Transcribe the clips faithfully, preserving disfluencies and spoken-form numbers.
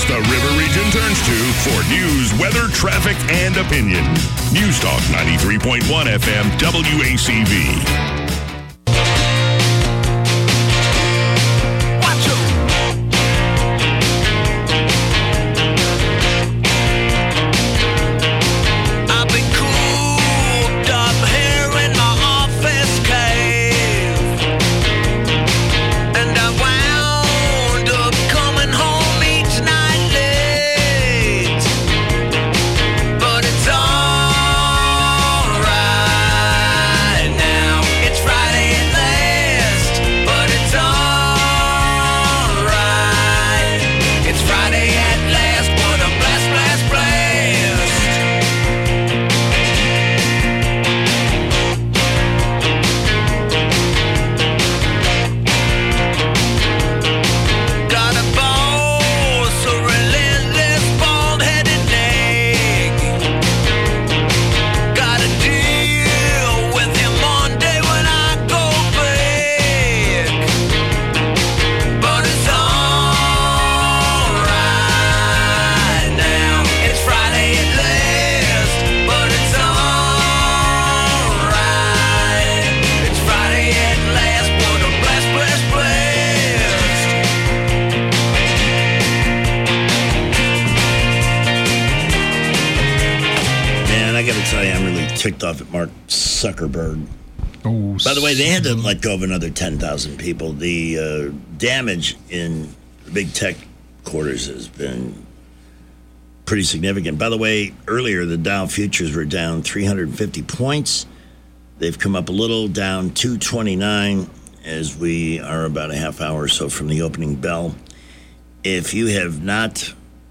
place the River Region turns to for news, weather, traffic, and opinion. News Talk ninety-three point one F M W A C V. Ticked off at Mark Zuckerberg. Oh, by the way, they had to let go of another ten thousand people. The uh, damage in the big tech quarters has been pretty significant. By the way, earlier the Dow futures were down three hundred fifty points. They've come up a little, down two twenty-nine as we are about a half hour or so from the opening bell. If you have not,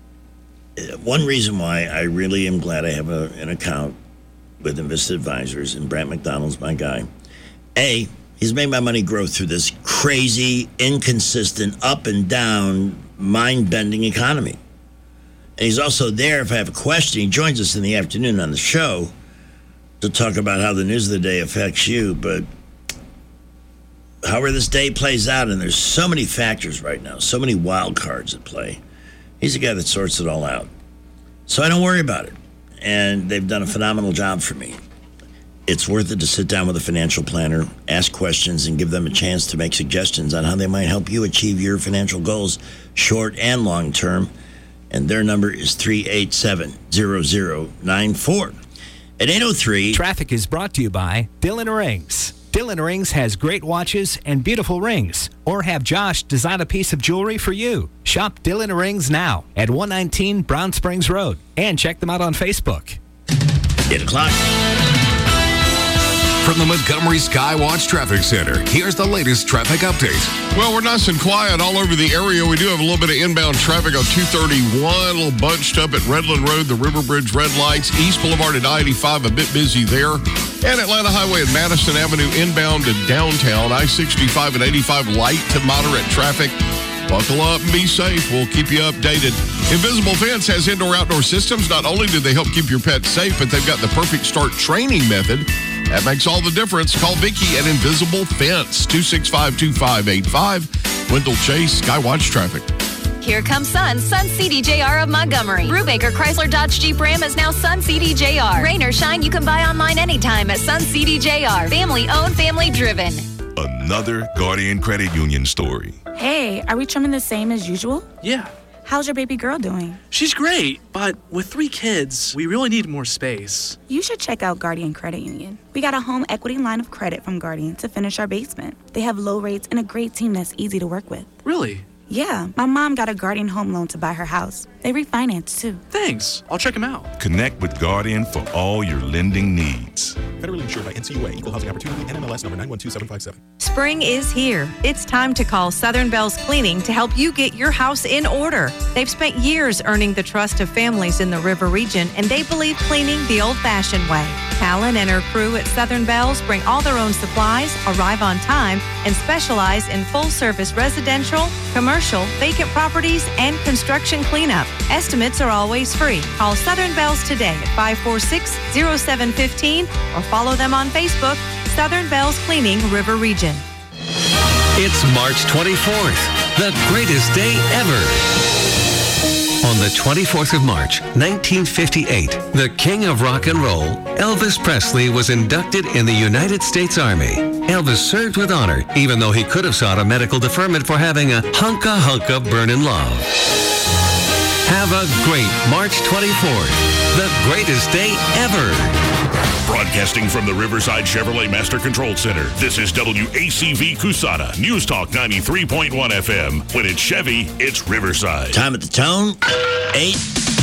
one reason why I really am glad I have a, an account with Invista Advisors, and Brant McDonald's my guy. A, he's made my money grow through this crazy, inconsistent, up and down, mind-bending economy. And he's also there if I have a question. He joins us in the afternoon on the show to talk about how the news of the day affects you. But however this day plays out, and there's so many factors right now, so many wild cards at play, he's the guy that sorts it all out. So I don't worry about it. And they've done a phenomenal job for me. It's worth it to sit down with a financial planner, ask questions, and give them a chance to make suggestions on how they might help you achieve your financial goals, short and long term. And their number is three eight seven, zero zero nine four. At eight oh three... Traffic is brought to you by Dillon Rings. Dillon Rings has great watches and beautiful rings. Or have Josh design a piece of jewelry for you. Shop Dillon Rings now at one nineteen Brown Springs Road. And check them out on Facebook. eight o'clock. From the Montgomery Skywatch Traffic Center, here's the latest traffic update. Well, we're nice and quiet all over the area. We do have a little bit of inbound traffic on two thirty-one, a little bunched up at Redland Road, the River Bridge red lights. East Boulevard at I eighty-five, a bit busy there. And Atlanta Highway at Madison Avenue inbound to downtown. I sixty-five and eighty-five light to moderate traffic. Buckle up and be safe. We'll keep you updated. Invisible Fence has indoor-outdoor systems. Not only do they help keep your pets safe, but they've got the Perfect Start training method. That makes all the difference. Call Vicki at Invisible Fence, two six five, two five eight five. Wendell Chase, Skywatch Traffic. Here comes Sun, Sun C D J R of Montgomery. Brubaker Chrysler Dodge Jeep Ram is now Sun C D J R. Rain or shine, you can buy online anytime at Sun C D J R. Family owned, family driven. Another Guardian Credit Union story. Hey, are we trimming the same as usual? Yeah. How's your baby girl doing? She's great, but with three kids, we really need more space. You should check out Guardian Credit Union. We got a home equity line of credit from Guardian to finish our basement. They have low rates and a great team that's easy to work with. Really? Yeah, my mom got a Guardian home loan to buy her house. They refinanced, too. Thanks. I'll check them out. Connect with Guardian for all your lending needs. Federally insured by N C U A, Equal Housing Opportunity, N M L S number nine one two seven five seven. Spring is here. It's time to call Southern Bells Cleaning to help you get your house in order. They've spent years earning the trust of families in the River Region, and they believe cleaning the old-fashioned way. Palin and her crew at Southern Bells bring all their own supplies, arrive on time, and specialize in full-service residential, commercial, vacant properties, and construction cleanup. Estimates are always free. Call Southern Bells today at five four six, zero seven one five or follow them on Facebook, Southern Bells Cleaning River Region. It's March twenty-fourth, the greatest day ever. the twenty-fourth of March, nineteen fifty-eight, the king of rock and roll, Elvis Presley, was inducted in the United States Army. Elvis served with honor, even though he could have sought a medical deferment for having a hunka hunka burnin' love. Have a great March twenty-fourth, the greatest day ever. Broadcasting from the Riverside Chevrolet Master Control Center, this is W A C V Cusana, News Talk ninety-three point one F M. When it's Chevy, it's Riverside. Time at the tone, eight.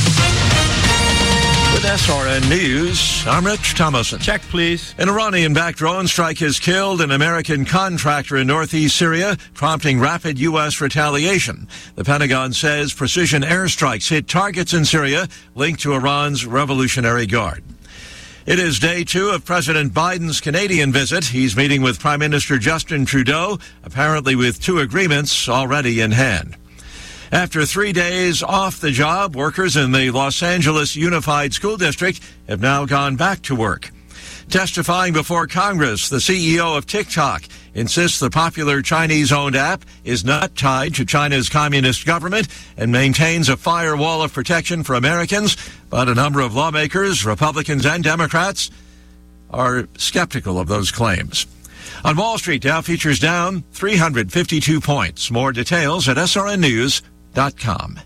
With S R N News, I'm Rich Thomason. Check, please. An Iranian-backed drone strike has killed an American contractor in northeast Syria, prompting rapid U S retaliation. The Pentagon says precision airstrikes hit targets in Syria linked to Iran's Revolutionary Guard. It is day two of President Biden's Canadian visit. He's meeting with Prime Minister Justin Trudeau, apparently with two agreements already in hand. After three days off the job, workers in the Los Angeles Unified School District have now gone back to work. Testifying before Congress, the C E O of TikTok insists the popular Chinese-owned app is not tied to China's communist government and maintains a firewall of protection for Americans, but a number of lawmakers, Republicans and Democrats, are skeptical of those claims. On Wall Street, Dow futures down three hundred fifty-two points. More details at S R N news dot com.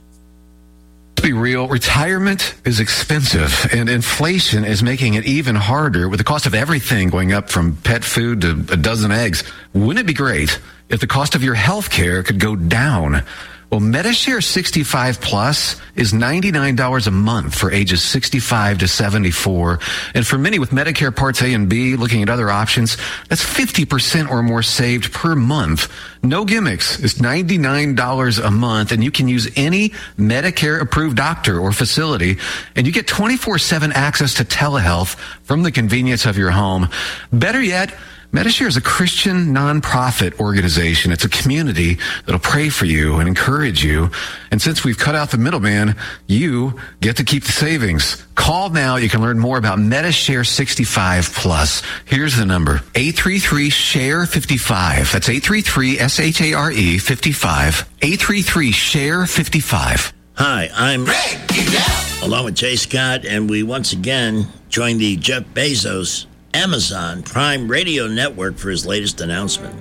To be real, retirement is expensive, and inflation is making it even harder with the cost of everything going up from pet food to a dozen eggs. Wouldn't it be great if the cost of your health care could go down? Well, Medishare sixty-five Plus is ninety-nine dollars a month for ages sixty-five to seventy-four. And for many with Medicare Parts A and B looking at other options, that's fifty percent or more saved per month. No gimmicks. It's ninety-nine dollars a month, and you can use any Medicare-approved doctor or facility, and you get twenty-four seven access to telehealth from the convenience of your home. Better yet, Medishare is a Christian nonprofit organization. It's a community that'll pray for you and encourage you. And since we've cut out the middleman, you get to keep the savings. Call now. You can learn more about Medishare sixty-five Plus. Here's the number, eight three three, S H A R E fifty-five. That's eight three three, S H A R E fifty-five. eight three three, S H A R E fifty-five. Hi, I'm Greg, along with Jay Scott, and we once again join the Jeff Bezos Amazon Prime Radio Network for his latest announcement.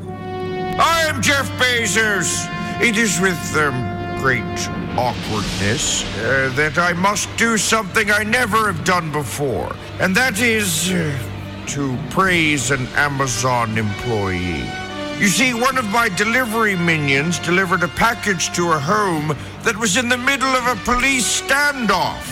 I am Jeff Bezos. It is with um, great awkwardness uh, that I must do something I never have done before, and that is uh, to praise an Amazon employee. You see, one of my delivery minions delivered a package to a home that was in the middle of a police standoff.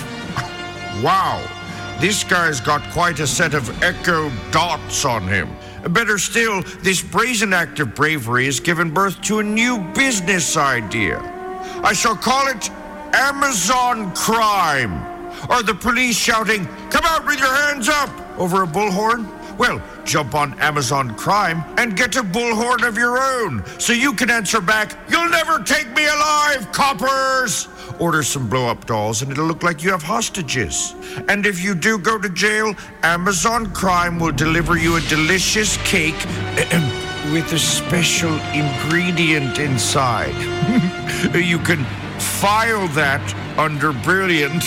Wow. This guy's got quite a set of echo dots on him. Better still, this brazen act of bravery has given birth to a new business idea. I shall call it Amazon Crime. Are the police shouting, "Come out with your hands up," over a bullhorn? Well, jump on Amazon Crime and get a bullhorn of your own, so you can answer back, "You'll never take me alive, coppers!" Order some blow-up dolls and it'll look like you have hostages. And if you do go to jail, Amazon Crime will deliver you a delicious cake with a special ingredient inside. You can file that under brilliant.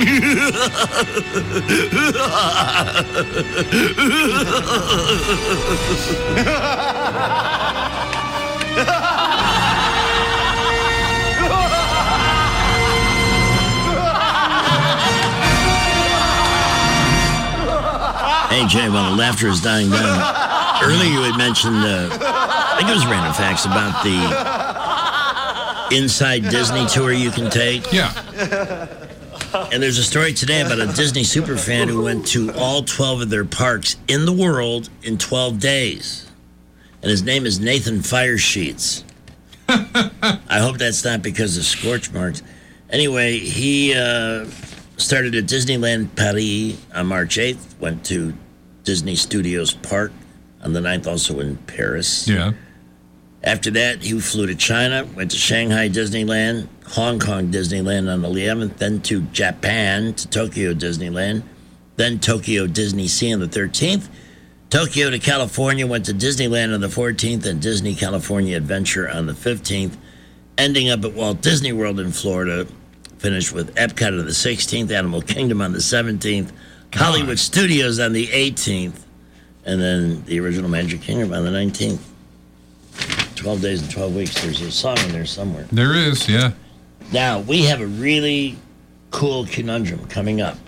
Hey, Jay, while the laughter is dying down, earlier you had mentioned, uh, I think it was Random Facts, about the Inside Disney tour you can take. Yeah. And there's a story today about a Disney superfan who went to all twelve of their parks in the world in twelve days. And his name is Nathan Firesheets. I hope that's not because of scorch marks. Anyway, he uh, started at Disneyland Paris on March eighth, went to Disney Studios Park on the ninth, also in Paris. Yeah. After that, he flew to China, went to Shanghai Disneyland, Hong Kong Disneyland on the eleventh, then to Japan, to Tokyo Disneyland, then Tokyo Disney Sea on the thirteenth, Tokyo to California, went to Disneyland on the fourteenth, and Disney California Adventure on the fifteenth, ending up at Walt Disney World in Florida Finish with Epcot on the sixteenth, Animal Kingdom on the seventeenth, Hollywood Studios on the eighteenth, and then the original Magic Kingdom on the nineteenth. twelve days and twelve weeks. There's a song in there somewhere. There is, yeah. Now, we have a really cool conundrum coming up.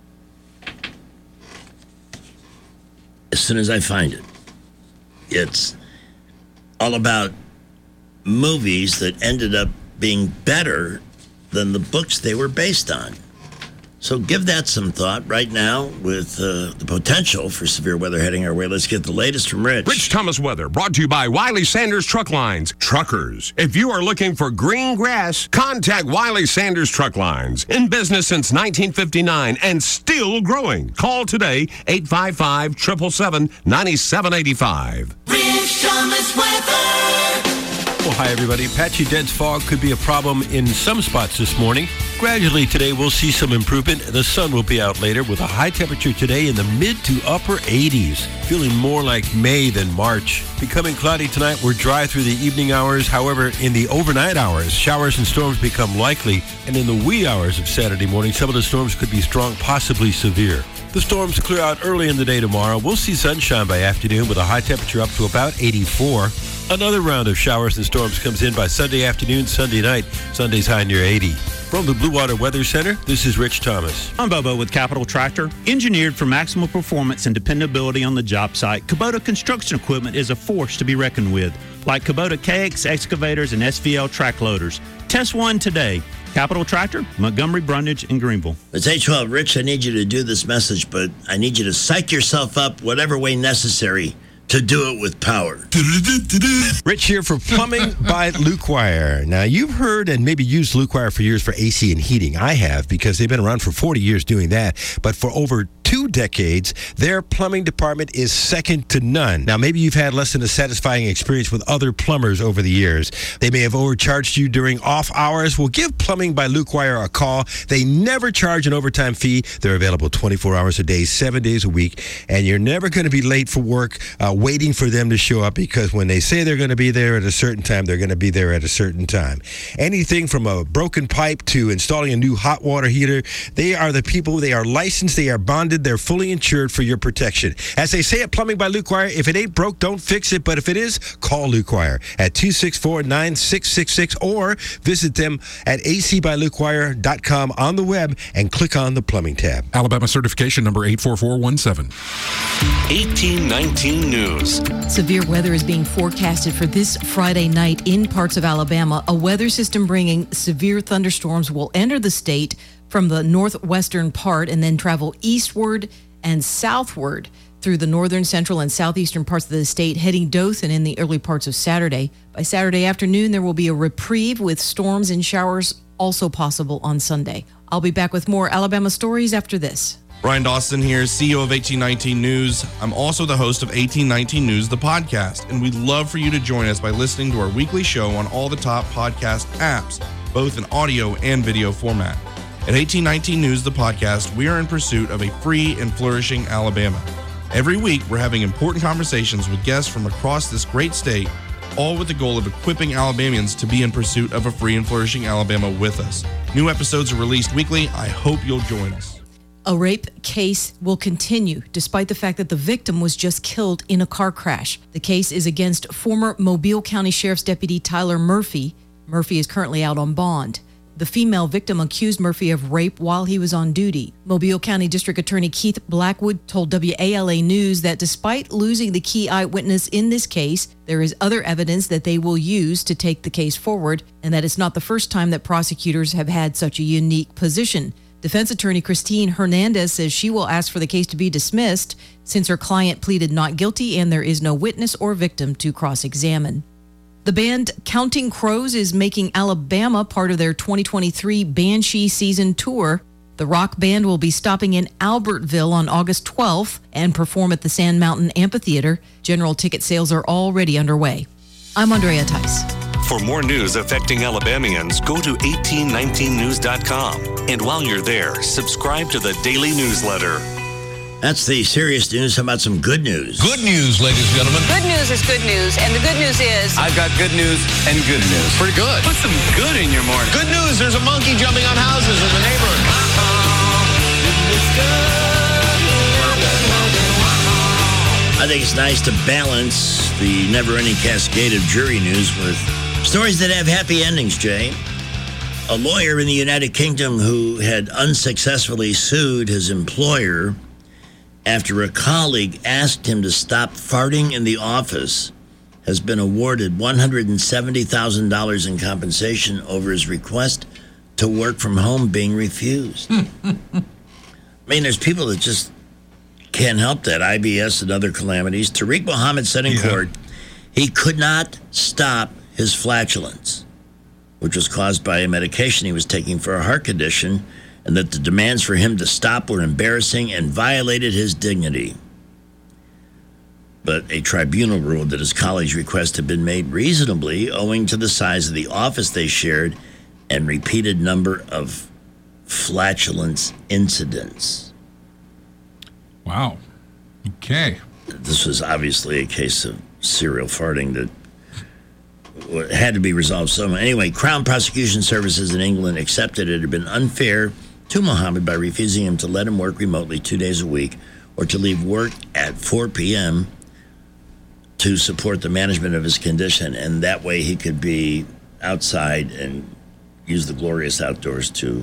As soon as I find it, it's all about movies that ended up being better than the books they were based on. So give that some thought right now with uh, the potential for severe weather heading our way. Let's get the latest from Rich. Rich Thomas weather brought to you by Wiley Sanders Truck Lines. Truckers, if you are looking for green grass, contact Wiley Sanders Truck Lines. In business since nineteen fifty-nine and still growing. Call today, eight five five, seven seven seven, nine seven eight five. Rich Thomas weather. Well, hi, everybody. Patchy dense fog could be a problem in some spots this morning. Gradually today, we'll see some improvement. The sun will be out later with a high temperature today in the mid to upper eighties. Feeling more like May than March. Becoming cloudy tonight. We're dry through the evening hours. However, in the overnight hours, showers and storms become likely. And in the wee hours of Saturday morning, some of the storms could be strong, possibly severe. The storms clear out early in the day tomorrow. We'll see sunshine by afternoon with a high temperature up to about eighty-four. Another round of showers and storms comes in by Sunday afternoon, Sunday night. Sunday's high near eighty. From the Blue Water Weather Center, this is Rich Thomas. I'm Bobo with Capital Tractor. Engineered for maximum performance and dependability on the job site, Kubota construction equipment is a force to be reckoned with, like Kubota K X excavators and S V L track loaders. Test one today. Capital Tractor, Montgomery, Brundage, and Greenville. It's eight twelve. Rich, I need you to do this message, but I need you to psych yourself up whatever way necessary to do it with power. Rich here for Plumbing by Luke Wire. Now, you've heard and maybe used Luke Wire for years for A C and heating. I have, because they've been around for forty years doing that. But for over two decades, their plumbing department is second to none. Now, maybe you've had less than a satisfying experience with other plumbers over the years. They may have overcharged you during off hours. Well, give Plumbing by Luke Wire a call. They never charge an overtime fee. They're available twenty-four hours a day, seven days a week. And you're never going to be late for work uh, waiting for them to show up, because when they say they're going to be there at a certain time, they're going to be there at a certain time. Anything from a broken pipe to installing a new hot water heater, they are the people. They are licensed. They are bonded. They're fully insured for your protection. As they say at Plumbing by Luke Wire, if it ain't broke, don't fix it. But if it is, call Luke Wire at two six four, nine six six six or visit them at a c by luke wire dot com on the web and click on the plumbing tab. Alabama certification number eight four four one seven. eighteen nineteen News. Severe weather is being forecasted for this Friday night in parts of Alabama. A weather system bringing severe thunderstorms will enter the state from the northwestern part and then travel eastward and southward through the northern, central, and southeastern parts of the state, heading Dothan in the early parts of Saturday. By Saturday afternoon, there will be a reprieve with storms and showers also possible on Sunday. I'll be back with more Alabama stories after this. Brian Dawson here, C E O of eighteen nineteen News. I'm also the host of eighteen nineteen News, the podcast, and we'd love for you to join us by listening to our weekly show on all the top podcast apps, both in audio and video format. At eighteen nineteen News, the podcast, we are in pursuit of a free and flourishing Alabama. Every week, we're having important conversations with guests from across this great state, all with the goal of equipping Alabamians to be in pursuit of a free and flourishing Alabama with us. New episodes are released weekly. I hope you'll join us. A rape case will continue despite the fact that the victim was just killed in a car crash. The case is against former Mobile County Sheriff's Deputy Tyler Murphy. Murphy is currently out on bond. The female victim accused Murphy of rape while he was on duty. Mobile County District Attorney Keith Blackwood told W A L A News that despite losing the key eyewitness in this case, there is other evidence that they will use to take the case forward, and that it's not the first time that prosecutors have had such a unique position. Defense attorney Christine Hernandez says she will ask for the case to be dismissed since her client pleaded not guilty and there is no witness or victim to cross-examine. The band Counting Crows is making Alabama part of their twenty twenty-three Banshee season tour. The rock band will be stopping in Albertville on August twelfth and perform at the Sand Mountain Amphitheater. General ticket sales are already underway. I'm Andrea Tice. For more news affecting Alabamians, go to eighteen nineteen news dot com. And while you're there, subscribe to the daily newsletter. That's the serious news. How about some good news? Good news, ladies and gentlemen. Good news is good news, and the good news is... I've got good news and good news. Pretty good. Put some good in your morning. Good news, there's a monkey jumping on houses in the neighborhood. I think it's nice to balance the never-ending cascade of jury news with stories that have happy endings, Jay. A lawyer in the United Kingdom who had unsuccessfully sued his employer after a colleague asked him to stop farting in the office has been awarded one hundred seventy thousand dollars in compensation over his request to work from home being refused. I mean, there's people that just can't help that. I B S and other calamities. Tariq Muhammad said in yeah. court he could not stop his flatulence, which was caused by a medication he was taking for a heart condition, and that the demands for him to stop were embarrassing and violated his dignity. But a tribunal ruled that his colleague's request had been made reasonably owing to the size of the office they shared and repeated number of flatulence incidents. Wow. Okay. This was obviously a case of serial farting that had to be resolved somehow. Anyway, Crown Prosecution Services in England accepted it had been unfair to Muhammad by refusing him to let him work remotely two days a week or to leave work at four p.m. to support the management of his condition. And that way he could be outside and use the glorious outdoors to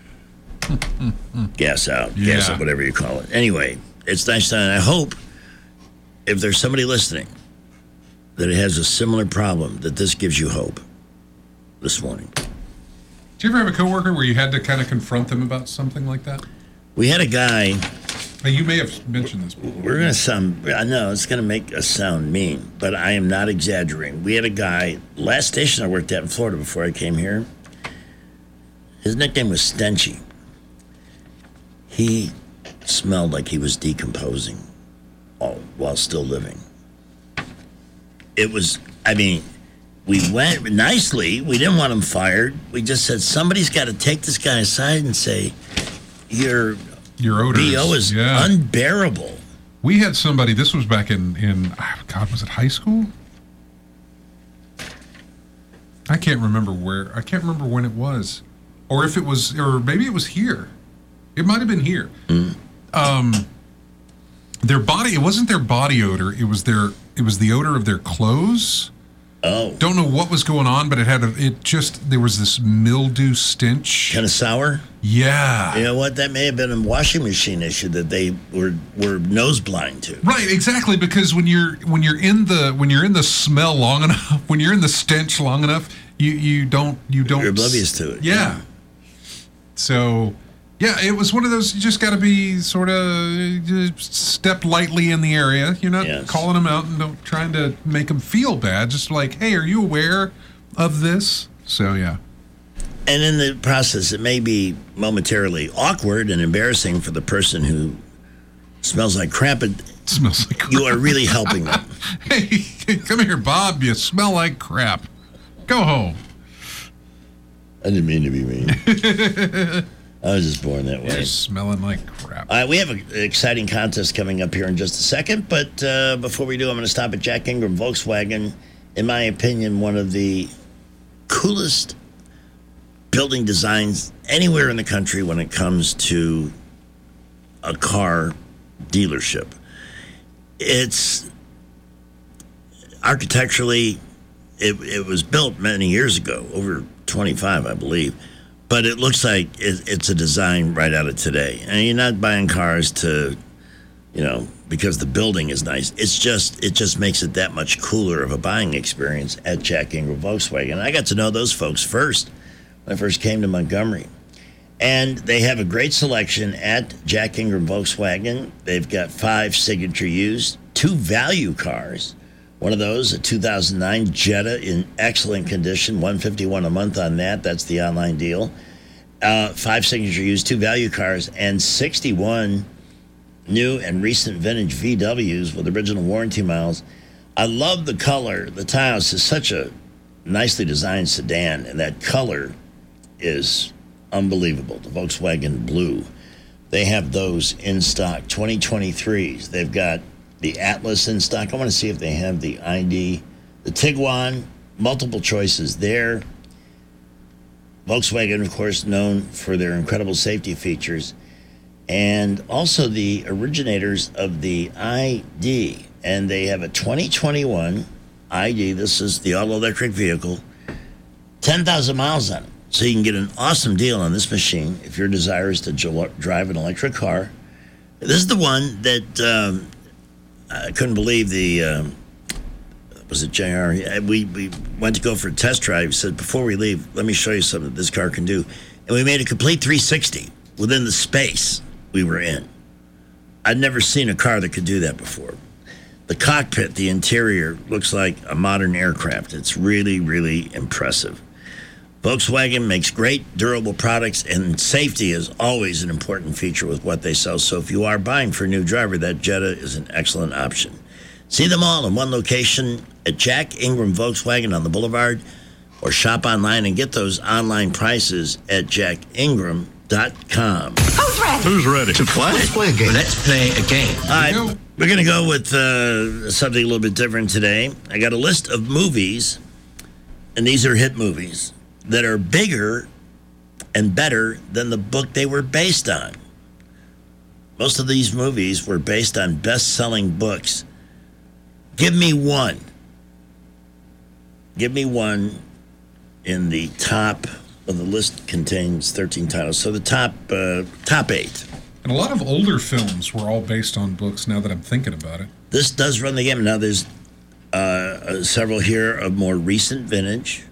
gas out, Yeah. gas up, whatever you call it. Anyway, it's nice to, and I hope if there's somebody listening that it has a similar problem, that this gives you hope this morning. Did you ever have a coworker where you had to kind of confront them about something like that? We had a guy. Now, you may have mentioned this before. We're going to sound, I know it's going to make us sound mean, but I am not exaggerating. We had a guy, last station I worked at in Florida before I came here, his nickname was Stenchy. He smelled like he was decomposing all, while still living. It was, I mean, we went nicely. We didn't want him fired. We just said, somebody's got to take this guy aside and say, your, Your odors. B O is yeah. unbearable. We had somebody, this was back in, in, God, was it high school? I can't remember where, I can't remember when it was. Or if it was, or maybe it was here. It might have been here. Mm. Um, their body, it wasn't their body odor, it was their, it was the odor of their clothes. Oh. Don't know what was going on, but it had a, it just, there was this mildew stench. Kind of sour? Yeah. You know what? That may have been a washing machine issue that they were were nose blind to. Right, exactly, because when you're when you're in the when you're in the smell long enough, when you're in the stench long enough, you you don't you don't You're oblivious to it. Yeah. yeah. So, yeah, it was one of those, you just got to be sort of step lightly in the area. You're not Yes. calling them out and don't, trying to make them feel bad. Just like, hey, are you aware of this? So, yeah. And in the process, it may be momentarily awkward and embarrassing for the person who smells like crap, but smells like crap. You are really helping them. Hey, come here, Bob. You smell like crap. Go home. I didn't mean to be mean. I was just born that way. You're smelling like crap. All right, we have an exciting contest coming up here in just a second, but uh, before we do, I'm going to stop at Jack Ingram Volkswagen. In my opinion, one of the coolest building designs anywhere in the country when it comes to a car dealership. It's architecturally, it, it was built many years ago, over twenty-five, I believe. But it looks like it, it's a design right out of today. And you're not buying cars to, you know, because the building is nice. It's just, it just makes it that much cooler of a buying experience at Jack Ingram Volkswagen. I got to know those folks first when I first came to Montgomery. And they have a great selection at Jack Ingram Volkswagen. They've got five signature used, two value cars. One of those, a two thousand nine Jetta in excellent condition, one hundred fifty-one dollars a month on that. That's the online deal. Uh, five signature used, two value cars, and sixty-one new and recent vintage V Ws with original warranty miles. I love the color. The Taos is such a nicely designed sedan, and that color is unbelievable. The Volkswagen blue. They have those in stock, twenty twenty-threes. They've got the Atlas in stock. I want to see if they have the I D. The Tiguan, multiple choices there. Volkswagen, of course, known for their incredible safety features. And also the originators of the I D. And they have a twenty twenty-one I D. This is the all-electric vehicle. ten thousand miles on it. So you can get an awesome deal on this machine if your desire is to jo- drive an electric car. This is the one that um, I couldn't believe the... Um, was it J R? We, we went to go for a test drive. He said, before we leave, let me show you something that this car can do. And we made a complete three sixty within the space we were in. I'd never seen a car that could do that before. The cockpit, the interior, looks like a modern aircraft. It's really, really impressive. Volkswagen makes great, durable products, and safety is always an important feature with what they sell. So if you are buying for a new driver, that Jetta is an excellent option. See them all in one location at Jack Ingram Volkswagen on the Boulevard, or shop online and get those online prices at jack ingram dot com. Who's ready? Who's ready to play? Let's play a game. Let's play a game. All right, we're going to go with uh, something a little bit different today. I got a list of movies, and these are hit movies, that are bigger and better than the book they were based on. Most of these movies were based on best-selling books. Give me one. Give me one in the top, well, the list contains thirteen titles, so the top uh, top eight. And a lot of older films were all based on books, now that I'm thinking about it. This does run the gamut. Now, there's uh, uh, several here of more recent vintage.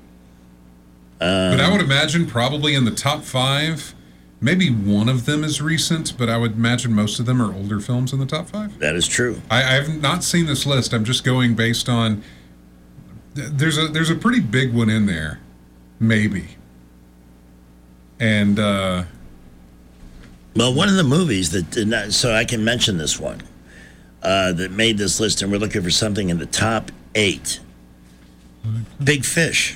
Um, but I would imagine probably in the top five, maybe one of them is recent, but I would imagine most of them are older films in the top five. That is true. I, I have not seen this list. I'm just going based on... There's a there's a pretty big one in there, maybe. And, uh... Well, one of the movies that did not... So I can mention this one, uh, that made this list, and we're looking for something in the top eight. Big Fish.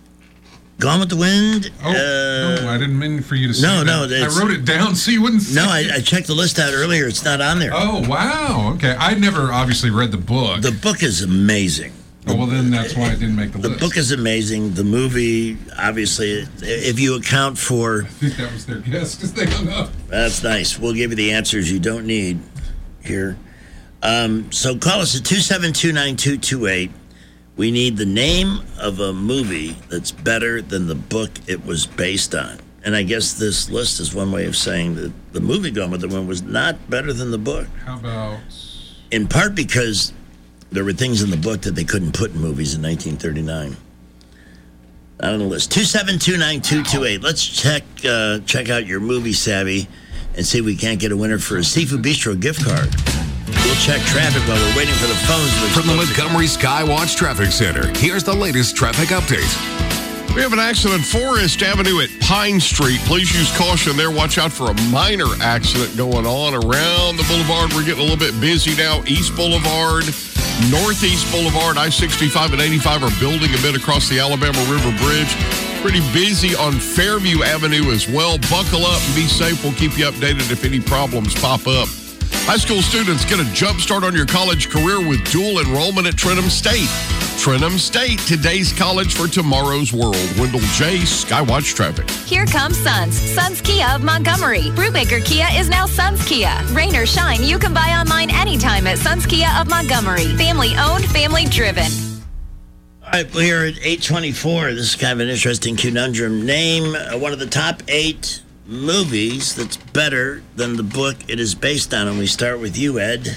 Gone with the Wind. Oh, uh, no, I didn't mean for you to say no, that. No, I wrote it down so you wouldn't say No, I, it. I checked the list out earlier. It's not on there. Oh, wow. Okay. I never obviously read the book. The book is amazing. Oh, well, then that's why I didn't make the, the list. The book is amazing. The movie, obviously, if you account for... I think that was their guess because they hung up. That's nice. We'll give you the answers you don't need here. Um, so call us at two seven two, nine two two eight. We need the name of a movie that's better than the book it was based on. And I guess this list is one way of saying that the movie Gone with the Wind was not better than the book. How about... In part because there were things in the book that they couldn't put in movies in nineteen thirty-nine. Not on the list. two seven two, nine two two eight. Let's check uh, check out your movie savvy and see if we can't get a winner for a Seafood Bistro gift card. We'll check traffic while we're waiting for the phones. From the Montgomery Skywatch Traffic Center, here's the latest traffic update. We have an accident, Forest Avenue at Pine Street. Please use caution there. Watch out for a minor accident going on around the boulevard. We're getting a little bit busy now. East Boulevard, Northeast Boulevard, I sixty-five and eighty-five are building a bit across the Alabama River Bridge. Pretty busy on Fairview Avenue as well. Buckle up and be safe. We'll keep you updated if any problems pop up. High school students, get a jump start on your college career with dual enrollment at Trenton State. Trenton State, today's college for tomorrow's world. Wendell J., Skywatch Traffic. Here comes Suns. Suns Kia of Montgomery. Brubaker Kia is now Suns Kia. Rain or shine, you can buy online anytime at Suns Kia of Montgomery. Family owned, family driven. All right, we're at eight twenty-four. This is kind of an interesting conundrum. Name uh, one of the top eight movies that's better than the book it is based on. And we start with you, Ed.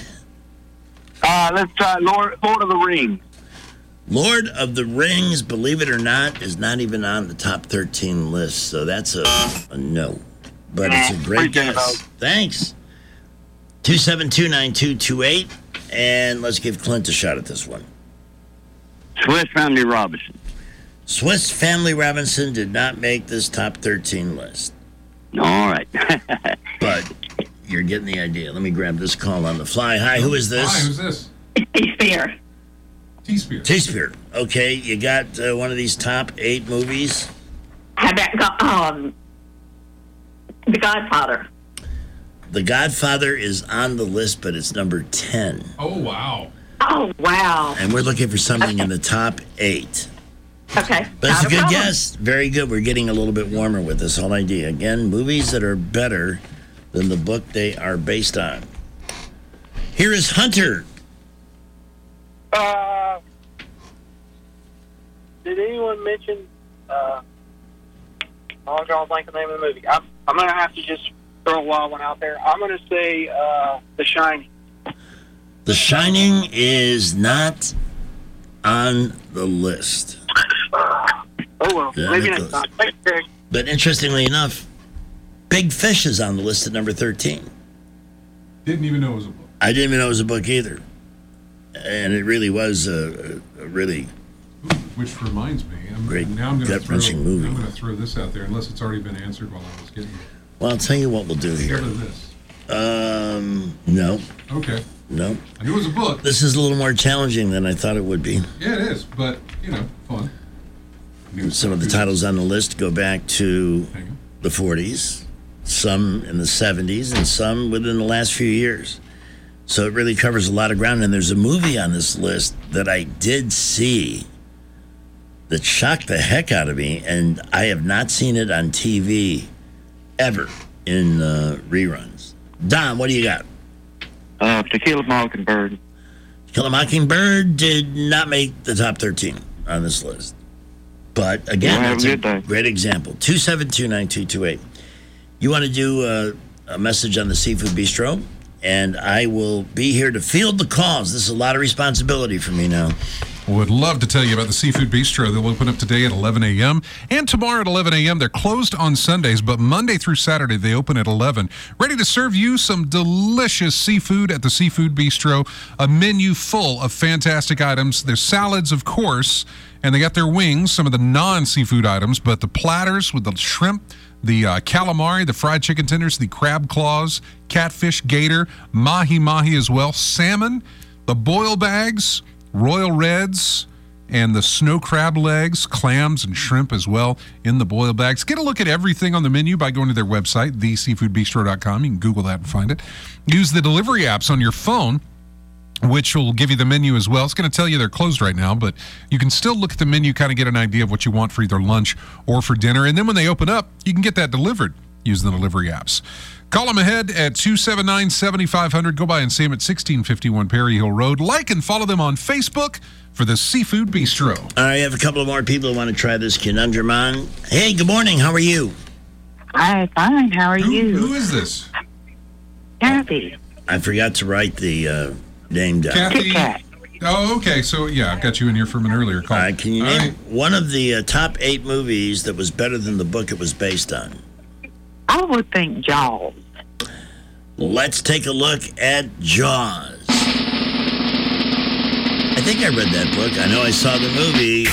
Uh, let's try Lord, Lord of the Rings. Lord of the Rings, believe it or not, is not even on the top thirteen list. So that's a, a no. But it's a great guess. Thanks. two seven two, nine two two eight. And let's give Clint a shot at this one. Swiss Family Robinson. Swiss Family Robinson did not make this top thirteen list. All right. But you're getting the idea. Let me grab this call on the fly. Hi, who is this? Hi, who's this? T-Spear. T-Spear. T-Spear. Okay, you got uh, one of these top eight movies? How about um, The Godfather? The Godfather is on the list, but it's number ten. Oh, wow. Oh, wow. And we're looking for something in the top eight. Okay. But it's not a good problem. guess. Very good. We're getting a little bit warmer with this whole idea. Again, movies that are better than the book they are based on. Here is Hunter. Uh, did anyone mention? Uh, I'm drawing a blank on the name of the movie. I'm, I'm going to have to just throw a wild one out there. I'm going to say uh, The Shining. The Shining is not on the list. Oh, well. Yeah, maybe that next goes. time. Thanks, Greg. But interestingly enough, Big Fish is on the list at number thirteen. Didn't even know it was a book. I didn't even know it was a book either. And it really was a, a really Which reminds me, I'm, Great now I'm going to throw, gut-wrenching movie. I'm going to throw this out there, unless it's already been answered while I was getting it. Well, I'll tell you what we'll do here. What is this? Um, no. Okay. No. I knew it was a book. This is a little more challenging than I thought it would be. Yeah, it is, but, you know, fun. Some of the titles on the list go back to the forties, some in the seventies, and some within the last few years. So it really covers a lot of ground. And there's a movie on this list that I did see that shocked the heck out of me, and I have not seen it on T V ever in uh, reruns. Don, what do you got? Uh, To Kill a Mockingbird. To Kill a Mockingbird did not make the top thirteen on this list. But again, Well, have that's a a good day. great example. two seven two, nine two two eight. You want to do a, a message on the Seafood Bistro, and I will be here to field the calls. This is a lot of responsibility for me now. Would love to tell you about the Seafood Bistro. They'll open up today at eleven a.m. and tomorrow at eleven a.m. They're closed on Sundays, but Monday through Saturday they open at eleven. Ready to serve you some delicious seafood at the Seafood Bistro. A menu full of fantastic items. There's salads, of course, and they got their wings, some of the non-seafood items, but the platters with the shrimp, the uh, calamari, the fried chicken tenders, the crab claws, catfish, gator, mahi-mahi as well, salmon, the boil bags, royal reds, and the snow crab legs, clams, and shrimp as well in the boil bags. Get a look at everything on the menu by going to their website, the seafood bistro dot com. You can Google that and find it. Use the delivery apps on your phone, which will give you the menu as well. It's going to tell you they're closed right now, but you can still look at the menu, kind of get an idea of what you want for either lunch or for dinner. And then when they open up, you can get that delivered using the delivery apps. Call them ahead at two seven nine, seven five zero zero. Go by and see them at sixteen fifty-one Perry Hill Road. Like and follow them on Facebook for the Seafood Bistro. All right, I have a couple of more people who want to try this conundrum on. Hey, good morning. How are you? Hi, fine. How are Who, you? who is this? Kathy. I forgot to write the uh, name down. Kathy. Oh, okay. So, yeah, I've got you in here from an earlier call. All right, can you All name right. one of the uh, top eight movies that was better than the book it was based on? I would think Jaws. Let's take a look at Jaws. I think I read that book. I know I saw the movie.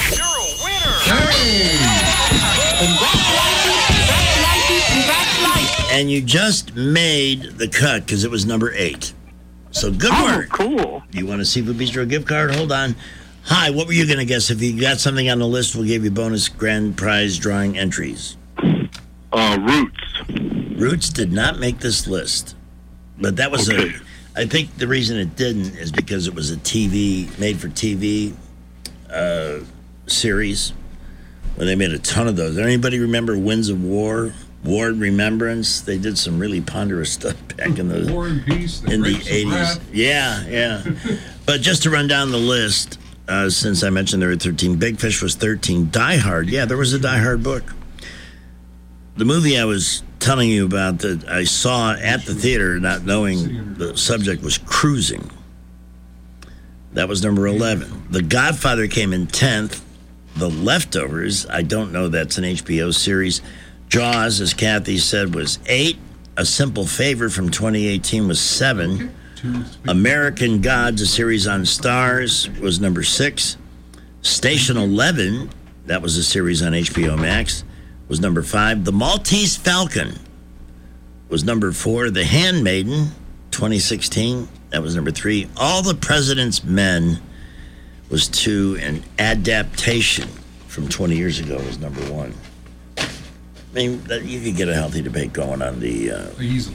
And you just made the cut because it was number eight. So good Oh, work. cool. You want a Seafood Bistro gift card? Hold on. Hi, what were you going to guess? If you got something on the list, we'll give you bonus grand prize drawing entries. Uh, Roots. Roots did not make this list. But that was Okay. a... I think the reason it didn't is because it was a T V, made-for-T V uh, series where they made a ton of those. Anybody remember Winds of War? War and Remembrance? They did some really ponderous stuff back in the... War and Peace, the in the Grapes of eighties. Wrath. Yeah, yeah. But just to run down the list, uh, since I mentioned there were thirteen, Big Fish was thirteen. Die Hard, yeah, there was a Die Hard book. The movie I was telling you about that I saw at the theater, not knowing the subject, was Cruising. That was number eleven. The Godfather came in tenth. The Leftovers, I don't know, that's an H B O series. Jaws, as Kathy said, was eight. A Simple Favor from twenty eighteen was seven. American Gods, a series on Stars, was number six. Station eleven, that was a series on H B O Max, was number five. The Maltese Falcon was number four. The Handmaiden, twenty sixteen, that was number three. All the President's Men was two, and Adaptation from twenty years ago was number one. I mean, that- you could get a healthy debate going on the uh, Easily.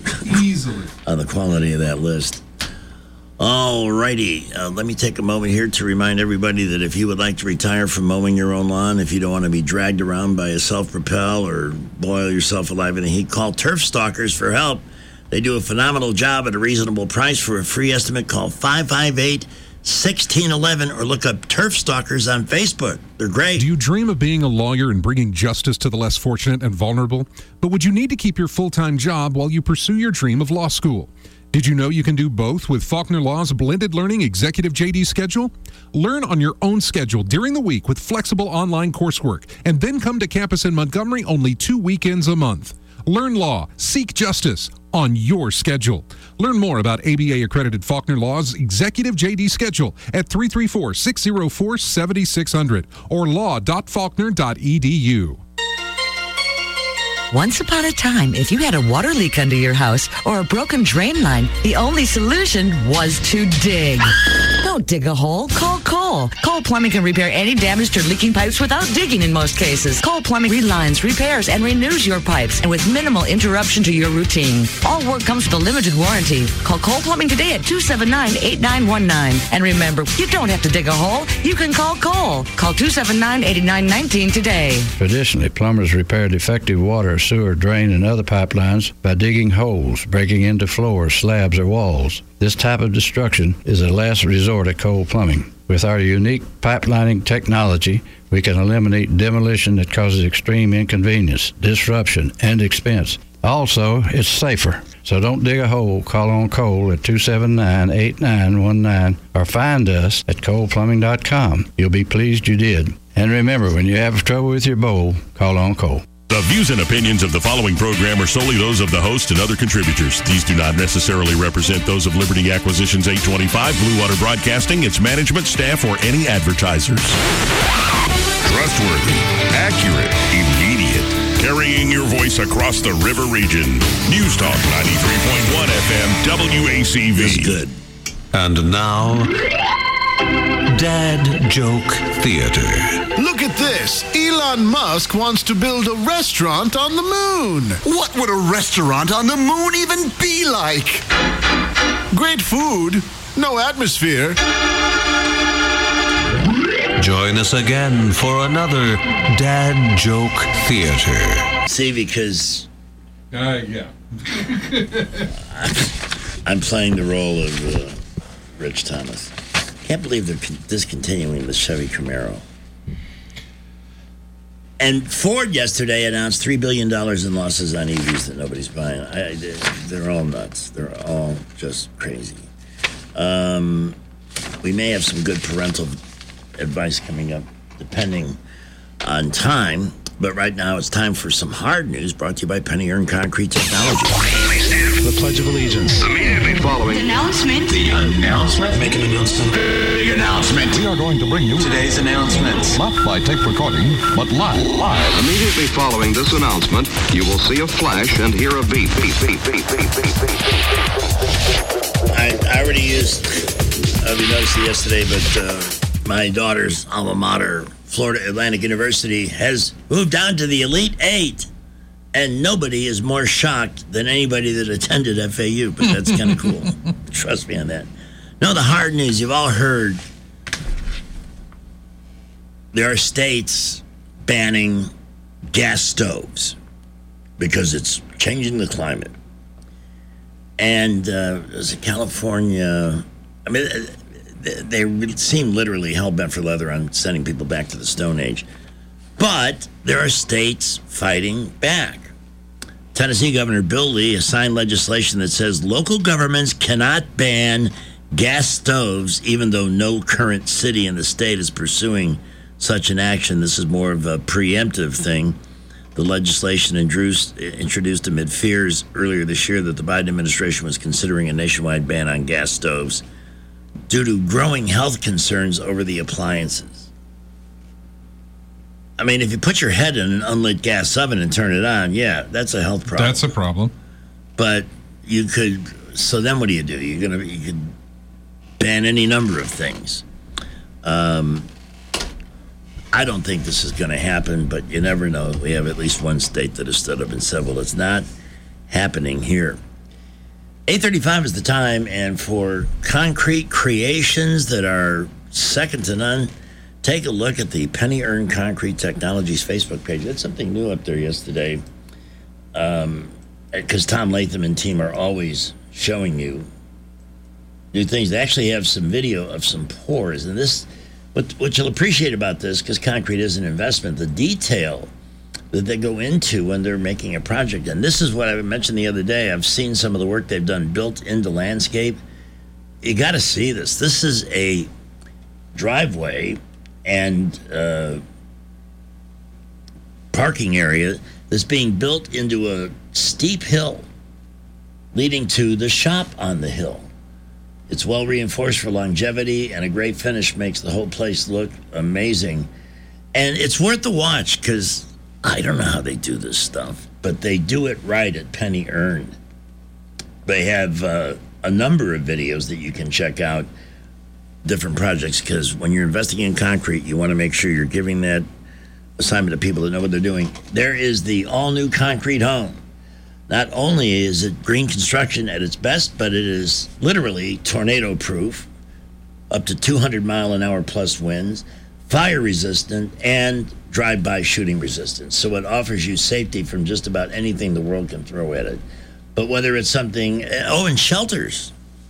Easily. On the quality of that list. All righty. Uh, let me take a moment here to remind everybody that if you would like to retire from mowing your own lawn, if you don't want to be dragged around by a self-propel or boil yourself alive in the heat, call Turf Stalkers for help. They do a phenomenal job at a reasonable price. For a free estimate, call five five eight, one six one one or look up Turf Stalkers on Facebook. They're great. Do you dream of being a lawyer and bringing justice to the less fortunate and vulnerable? But would you need to keep your full-time job while you pursue your dream of law school? Did you know you can do both with Faulkner Law's blended learning executive J D schedule? Learn on your own schedule during the week with flexible online coursework, and then come to campus in Montgomery only two weekends a month. Learn law, seek justice on your schedule. Learn more about A B A-accredited Faulkner Law's executive J D schedule at three three four, six zero four, seven six zero zero or law dot faulkner dot e d u. Once upon a time, if you had a water leak under your house or a broken drain line, the only solution was to dig. Don't dig a hole. Call Cole. Cole Plumbing can repair any damaged or leaking pipes without digging in most cases. Cole Plumbing relines, repairs, and renews your pipes, and with minimal interruption to your routine. All work comes with a limited warranty. Call Cole Plumbing today at two seven nine, eight nine one nine. And remember, you don't have to dig a hole. You can call Cole. Call two seven nine, eight nine one nine today. Traditionally, plumbers repair defective water, sewer, drain, and other pipelines by digging holes, breaking into floors, slabs, or walls. This type of destruction is a last resort at Cole Plumbing. With our unique pipelining technology, we can eliminate demolition that causes extreme inconvenience, disruption, and expense. Also, it's safer. So don't dig a hole. Call on Cole at two seven nine, eight nine one nine or find us at cole plumbing dot com. You'll be pleased you did. And remember, when you have trouble with your bowl, call on Cole. The views and opinions of the following program are solely those of the host and other contributors. These do not necessarily represent those of Liberty Acquisitions eight twenty-five, Blue Water Broadcasting, its management, staff, or any advertisers. Trustworthy, accurate, immediate, carrying your voice across the river region. News Talk ninety-three point one F M, W A C V. That's good. And now, Dad Joke Theater. Look at this. Elon Musk wants to build a restaurant on the moon. What would a restaurant on the moon even be like? Great food, no atmosphere. Join us again for another Dad Joke Theater. See, because Uh, yeah. I'm playing the role of uh, Rich Thomas. Can't believe they're con- discontinuing the Chevy Camaro. And Ford yesterday announced three billion dollars in losses on E Vs that nobody's buying. I, they're all nuts. They're all just crazy. Um, we may have some good parental advice coming up, depending on time. But right now, it's time for some hard news brought to you by Penny Earn Concrete Technology. The Pledge of Allegiance. Immediately following. The announcement. The announcement. Make an announcement. Big announcement. We are going to bring you today's announcements. Not by tape recording, but live. Live. Immediately following this announcement, you will see a flash and hear a beep. Beep, beep, beep, beep, beep, beep. I, I already used, I already noticed it yesterday, but uh, my daughter's alma mater, Florida Atlantic University, has moved down to the Elite Eight. And nobody is more shocked than anybody that attended F A U, but that's kind of cool. Trust me on that. No, the hard news, you've all heard. There are states banning gas stoves because it's changing the climate. And uh, there's a California, I mean, they seem literally hell-bent for leather on sending people back to the Stone Age. But there are states fighting back. Tennessee Governor Bill Lee has signed legislation that says local governments cannot ban gas stoves, even though no current city in the state is pursuing such an action. This is more of a preemptive thing. The legislation introduced amid fears earlier this year that the Biden administration was considering a nationwide ban on gas stoves due to growing health concerns over the appliances. I mean, if you put your head in an unlit gas oven and turn it on, yeah, that's a health problem. That's a problem. But you could, so then what do you do? You're gonna, you could ban any number of things. Um, I don't think this is going to happen, but you never know. We have at least one state that has stood up and said, well, it's not happening here. eight thirty-five is the time, and for concrete creations that are second to none, take a look at the Penny Earned Concrete Technologies Facebook page. That's something new up there yesterday, um, because Tom Latham and team are always showing you new things. They actually have some video of some pours, and this, what, what you'll appreciate about this, because concrete is an investment, the detail that they go into when they're making a project. And this is what I mentioned the other day. I've seen some of the work they've done built into landscape. You got to see this. This is a driveway and uh, parking area that's being built into a steep hill leading to the shop on the hill. It's well reinforced for longevity, and a great finish makes the whole place look amazing. And it's worth the watch, because I don't know how they do this stuff, but they do it right at Penny Earned. They have uh, a number of videos that you can check out, different projects, because when you're investing in concrete, you want to make sure you're giving that assignment to people that know what they're doing. There is the all-new concrete home. Not only is it green construction at its best, but it is literally tornado-proof, up to two hundred mile an hour plus winds, fire-resistant, and drive-by shooting resistance. So it offers you safety from just about anything the world can throw at it. But whether it's something... Oh, and shelters.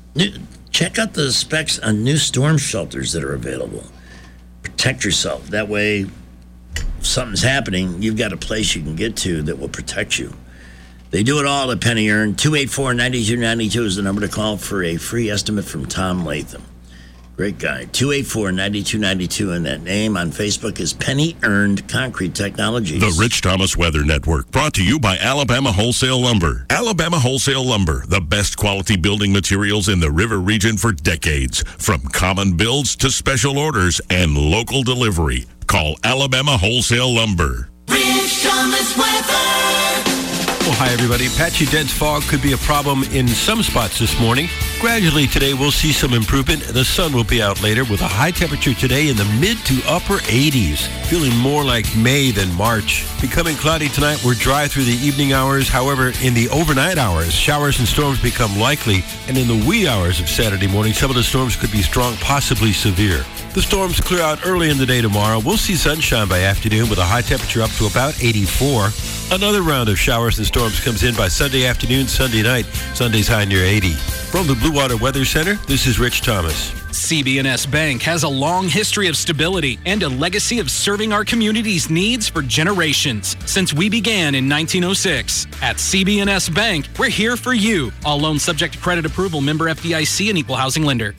Check out the specs on new storm shelters that are available. Protect yourself. That way, if something's happening, you've got a place you can get to that will protect you. They do it all at Penny Earned. two eight four, nine two nine two is the number to call for a free estimate from Tom Latham. Great guy. two eight four, nine two nine two, and that name on Facebook is Penny Earned Concrete Technologies. The Rich Thomas Weather Network, brought to you by Alabama Wholesale Lumber. Alabama Wholesale Lumber, the best quality building materials in the river region for decades. From common builds to special orders and local delivery. Call Alabama Wholesale Lumber. Rich Thomas Weather. Well, hi, everybody. Patchy dense fog could be a problem in some spots this morning. Gradually today, we'll see some improvement. The sun will be out later with a high temperature today in the mid to upper eighties. Feeling more like May than March. Becoming cloudy tonight. We're dry through the evening hours. However, in the overnight hours, showers and storms become likely. And in the wee hours of Saturday morning, some of the storms could be strong, possibly severe. The storms clear out early in the day tomorrow. We'll see sunshine by afternoon with a high temperature up to about eighty-four. Another round of showers and storms comes in by Sunday afternoon, Sunday night. Sunday's high near eighty. From the Blue Water Weather Center, this is Rich Thomas. C B N S Bank has a long history of stability and a legacy of serving our community's needs for generations. Since we began in nineteen oh six. At C B N S Bank, we're here for you. All loans subject to credit approval, member F D I C and equal housing lender.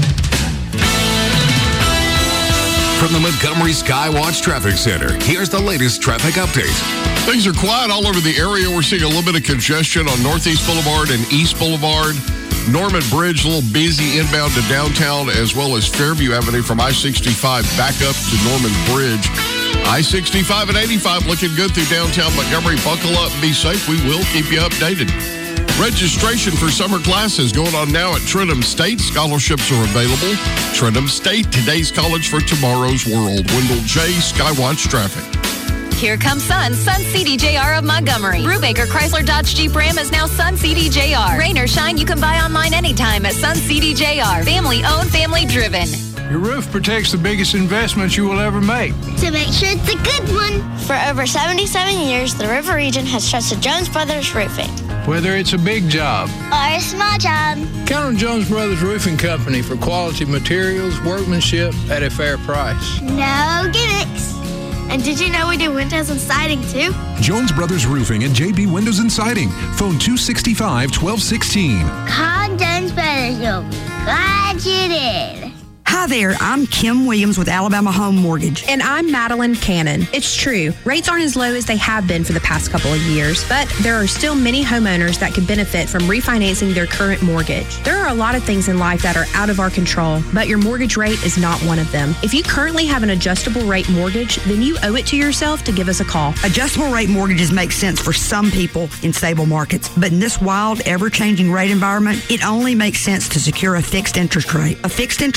From the Montgomery Skywatch Traffic Center, here's the latest traffic update. Things are quiet all over the area. We're seeing a little bit of congestion on Northeast Boulevard and East Boulevard. Norman Bridge, a little busy inbound to downtown, as well as Fairview Avenue from I sixty-five back up to Norman Bridge. I sixty-five and eighty-five looking good through downtown Montgomery. Buckle up and be safe. We will keep you updated. Registration for summer classes going on now at Trenton State. Scholarships are available. Trenton State, today's college for tomorrow's world. Wendell J. Skywatch Traffic. Here comes Sun, Sun C D J R of Montgomery. Brubaker Chrysler Dodge Jeep Ram is now Sun C D J R. Rain or shine, you can buy online anytime at Sun C D J R. Family owned, family driven. Your roof protects the biggest investments you will ever make. To make sure it's a good one. For over seventy-seven years, the River Region has trusted Jones Brothers Roofing. Whether it's a big job or a small job, count on Jones Brothers Roofing Company for quality materials, workmanship at a fair price. No gimmicks. And did you know we do windows and siding too? Jones Brothers Roofing and J B Windows and Siding. Phone two sixty-five, twelve sixteen. Call Jones Brothers Roofing. Glad you did. Hi there, I'm Kim Williams with Alabama Home Mortgage. And I'm Madeline Cannon. It's true, rates aren't as low as they have been for the past couple of years, but there are still many homeowners that could benefit from refinancing their current mortgage. There are a lot of things in life that are out of our control, but your mortgage rate is not one of them. If you currently have an adjustable rate mortgage, then you owe it to yourself to give us a call. Adjustable rate mortgages make sense for some people in stable markets, but in this wild, ever-changing rate environment, it only makes sense to secure a fixed interest rate. A fixed interest rate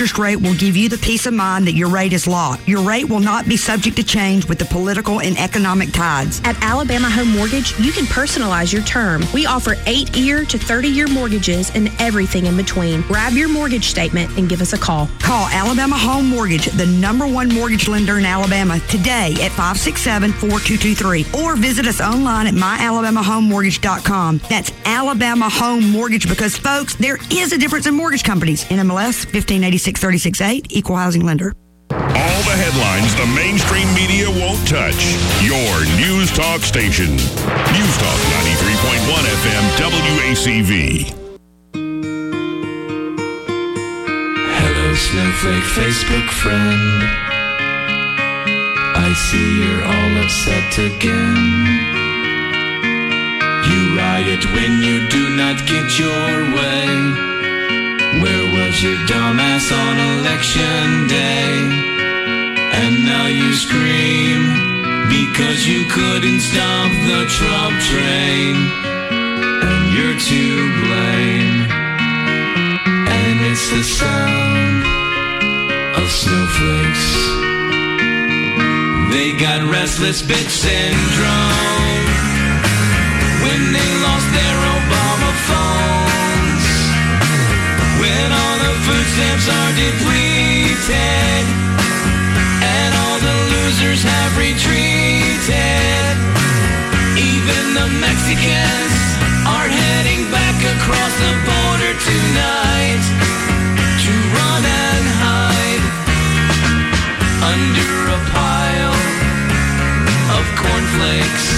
will give you the peace of mind that your rate is locked. Your rate will not be subject to change with the political and economic tides. At Alabama Home Mortgage, you can personalize your term. We offer eight-year to thirty-year mortgages and everything in between. Grab your mortgage statement and give us a call. Call Alabama Home Mortgage, the number one mortgage lender in Alabama, today at five six seven, four two two three or visit us online at my alabama home mortgage dot com. That's Alabama Home Mortgage because, folks, there is a difference in mortgage companies. N M L S fifteen eighty-six thirty-six eight, Equal Housing Lender. All the headlines the mainstream media won't touch. Your News Talk station. News Talk ninety-three point one F M W A C V. Hello, Snowflake Facebook friend. I see you're all upset again. You riot when you do not get your way. Where was your dumbass on election day? And now you scream because you couldn't stop the Trump train. And you're to blame. And it's the sound of snowflakes. They got restless bitch syndrome when they lost their Obama phones, when all the food stamps are depleted and all the losers have retreated. Even the Mexicans are heading back across the border tonight to run and hide under a pile of cornflakes.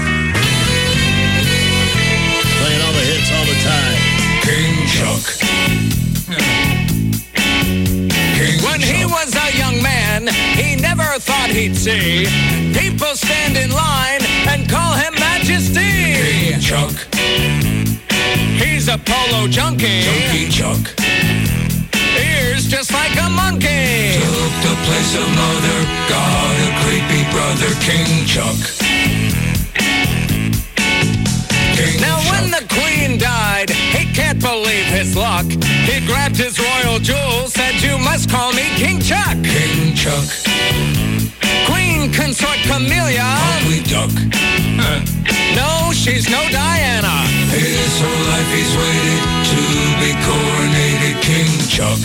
Playing all the hits all the time. King Chuck. King when Chuck. He was a young man, he never thought he'd see people stand in line and call him Majesty. King Chuck. He's a polo junkie. Junkie Chuck. Ears just like a monkey. Took the place of mother, got a creepy brother, King Chuck. King now Chuck. When the Queen died, he can't believe his luck. He grabbed his royal jewels, said, "You must call me King Chuck." King Chuck. Queen consort Camellia. Ugly duck. Huh. No, she's no Diana. His whole life he's waited to be coronated King Chuck.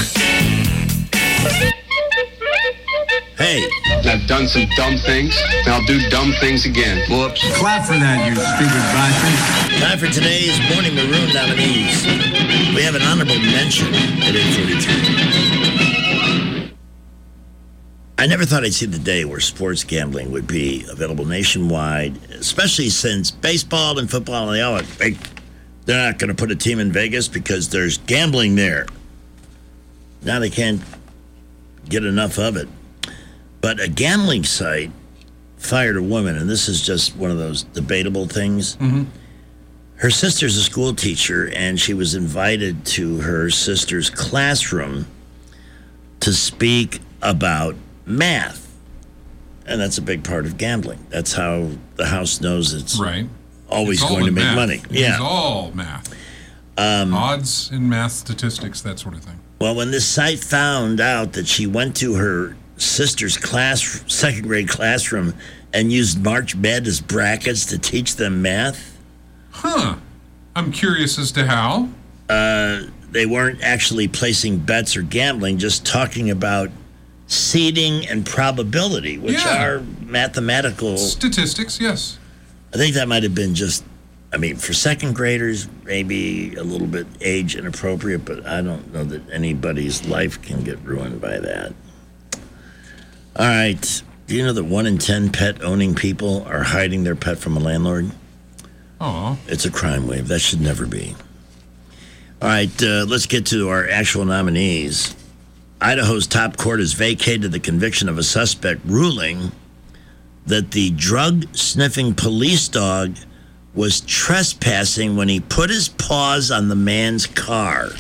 Hey. I've done some dumb things, and I'll do dumb things again. Whoops. Clap for that, you stupid bastard. Time for today's Morning Maroon nominees. We have an honorable mention at eight forty-three. I never thought I'd see the day where sports gambling would be available nationwide, especially since baseball and football, they all, they, they're not going to put a team in Vegas because there's gambling there. Now they can't get enough of it. But a gambling site fired a woman, and this is just one of those debatable things. Mm-hmm. Her sister's a school teacher, and she was invited to her sister's classroom to speak about math. And that's a big part of gambling. That's how the house knows it's right. always it's going to make math. money. It's yeah. all math. Um, Odds in math, statistics, that sort of thing. Well, when this site found out that she went to her sister's class, second grade classroom, and used March Madness brackets to teach them math. Huh. I'm curious as to how. Uh, they weren't actually placing bets or gambling, just talking about seeding and probability, which yeah. are mathematical statistics, yes. I think that might have been just, I mean, for second graders, maybe a little bit age inappropriate, but I don't know that anybody's life can get ruined by that. All right. Do you know that one in ten pet-owning people are hiding their pet from a landlord? Oh. It's a crime wave. That should never be. All right. Uh, let's get to our actual nominees. Idaho's top court has vacated the conviction of a suspect, ruling that the drug-sniffing police dog was trespassing when he put his paws on the man's car.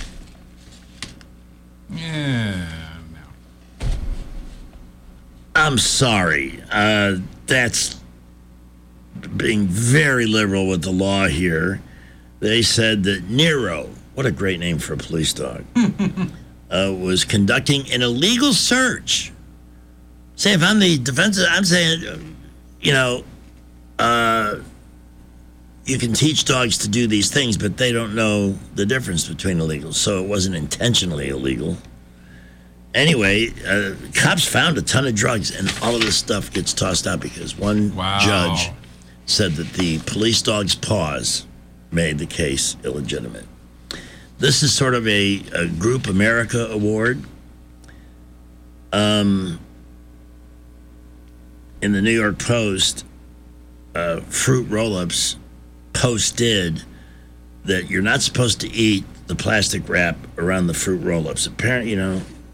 Yeah. I'm sorry. Uh, that's being very liberal with the law here. They said that Nero, what a great name for a police dog, uh, was conducting an illegal search. Say, if I'm the defense, I'm saying, you know, uh, you can teach dogs to do these things, but they don't know the difference between illegal. So it wasn't intentionally illegal. Anyway, uh, cops found a ton of drugs, and all of this stuff gets tossed out because one wow. judge said that the police dog's paws made the case illegitimate. This is sort of a, a Group America award. Um, in the New York Post, uh, Fruit Roll-Ups posted that you're not supposed to eat the plastic wrap around the Fruit Roll-Ups. Apparently, you know,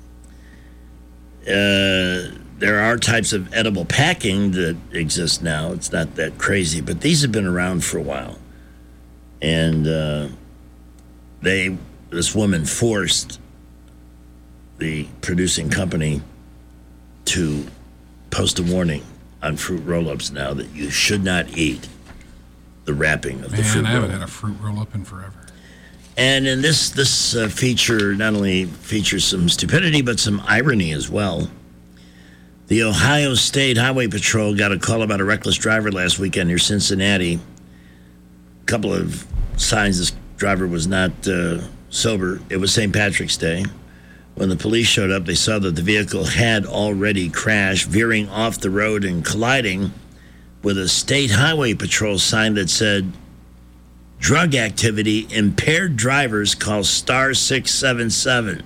uh, there are types of edible packing that exist now. It's not that crazy, but these have been around for a while. And uh, they, this woman forced the producing company to post a warning on Fruit Roll-Ups now that you should not eat the wrapping of Man, the fruit I haven't roll-up. had a fruit roll-up in forever. And in this this uh, feature not only features some stupidity, but some irony as well. The Ohio State Highway Patrol got a call about a reckless driver last weekend near Cincinnati. A couple of signs this driver was not uh, sober. It was Saint Patrick's Day. When the police showed up, they saw that the vehicle had already crashed, veering off the road and colliding with a state highway patrol sign that said, drug activity, impaired drivers call star six seven seven.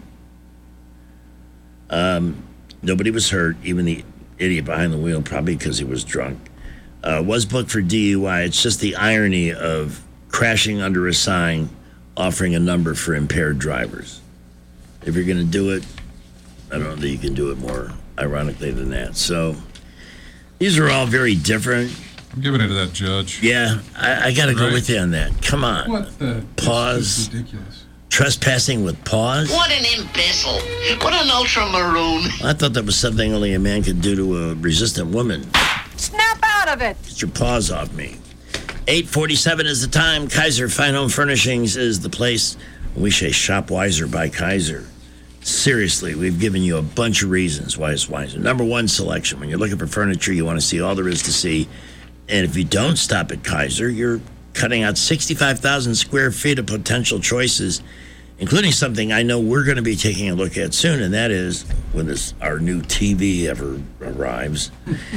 Um, nobody was hurt, even the idiot behind the wheel, probably because he was drunk. Uh, was booked for D U I. It's just the irony of crashing under a sign offering a number for impaired drivers. If you're going to do it, I don't know that you can do it more ironically than that. So these are all very different. I'm giving it to that judge. Yeah, I, I got to Right. go with you on that. Come on. What the? Pause. It's ridiculous. Trespassing with paws? What an imbecile. What an ultramaroon. I thought that was something only a man could do to a resistant woman. Snap out of it. Get your paws off me. eight forty-seven is the time. Kaiser Fine Home Furnishings is the place. We say shop wiser by Kaiser. Seriously, we've given you a bunch of reasons why it's wiser. Number one, selection. When you're looking for furniture, you want to see all there is to see. And if you don't stop at Kaiser, you're cutting out sixty-five thousand square feet of potential choices, including something I know we're going to be taking a look at soon, and that is when this our new T V ever arrives,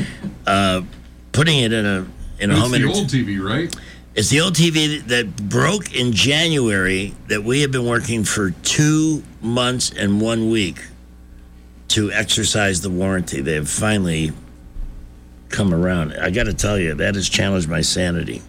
uh, putting it in a in a It's home. the enter- old T V, right? It's the old T V that broke in January that we have been working for two months and one week to exercise the warranty. They have finally come around. I got to tell you, that has challenged my sanity.